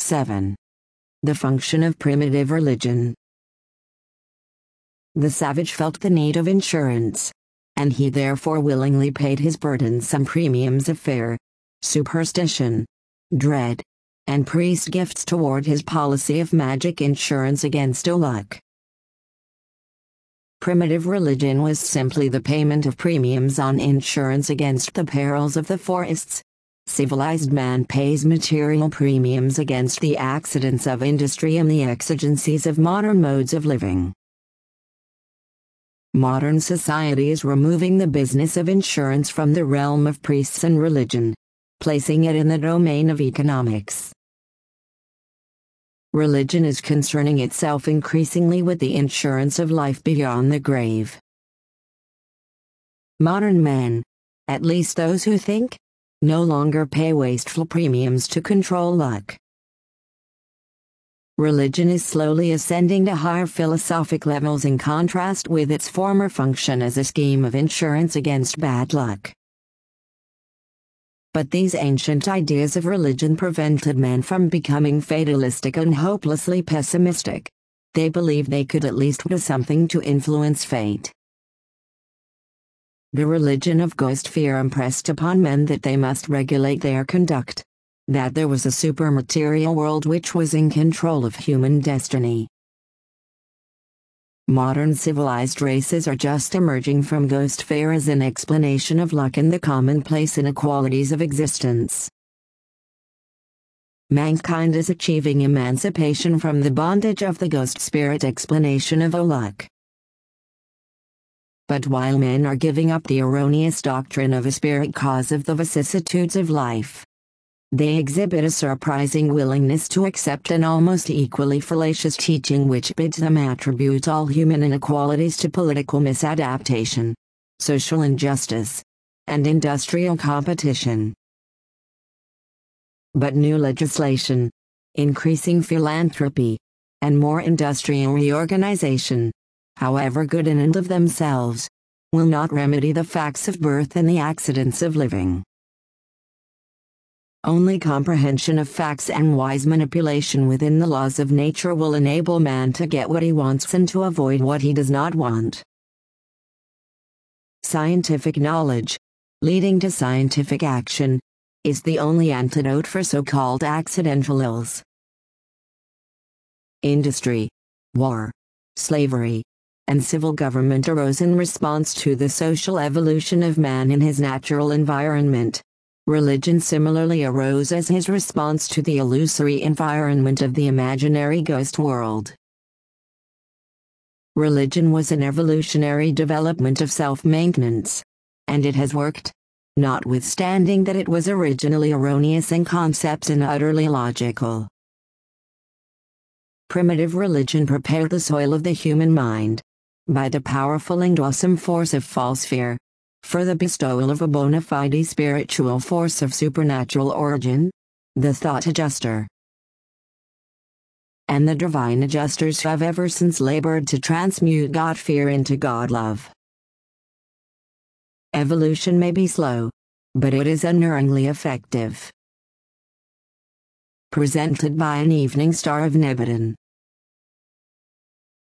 7. The function of primitive religion. The savage felt the need of insurance, and he therefore willingly paid his burdensome premiums of fear, superstition, dread, and priest gifts toward his policy of magic insurance against ill luck. Primitive religion was simply the payment of premiums on insurance against the perils of the forests. Civilized man pays material premiums against the accidents of industry and the exigencies of modern modes of living. Modern society is removing the business of insurance from the realm of priests and religion, placing it in the domain of economics. Religion is concerning itself increasingly with the insurance of life beyond the grave. Modern men, at least those who think, no longer pay wasteful premiums to control luck. Religion is slowly ascending to higher philosophic levels in contrast with its former function as a scheme of insurance against bad luck. But these ancient ideas of religion prevented men from becoming fatalistic and hopelessly pessimistic. They believed they could at least do something to influence fate. The religion of ghost fear impressed upon men that they must regulate their conduct, that there was a supermaterial world which was in control of human destiny. Modern civilized races are just emerging from ghost fear as an explanation of luck and the commonplace inequalities of existence. Mankind is achieving emancipation from the bondage of the ghost spirit explanation of luck. But while men are giving up the erroneous doctrine of a spirit cause of the vicissitudes of life, they exhibit a surprising willingness to accept an almost equally fallacious teaching which bids them attribute all human inequalities to political misadaptation, social injustice, and industrial competition. But new legislation, increasing philanthropy, and more industrial reorganization, however good in and of themselves, will not remedy the facts of birth and the accidents of living. Only comprehension of facts and wise manipulation within the laws of nature will enable man to get what he wants and to avoid what he does not want. Scientific knowledge, leading to scientific action, is the only antidote for so-called accidental ills. Industry, war, slavery, and civil government arose in response to the social evolution of man in his natural environment. Religion similarly arose as his response to the illusory environment of the imaginary ghost world. Religion was an evolutionary development of self-maintenance, and it has worked, notwithstanding that it was originally erroneous in concepts and utterly illogical. Primitive religion prepared the soil of the human mind, by the powerful and awesome force of false fear, for the bestowal of a bona fide spiritual force of supernatural origin, the thought adjuster. And the divine adjusters have ever since labored to transmute God fear into God love. Evolution may be slow, but it is unerringly effective. Presented by an evening star of Nebadon.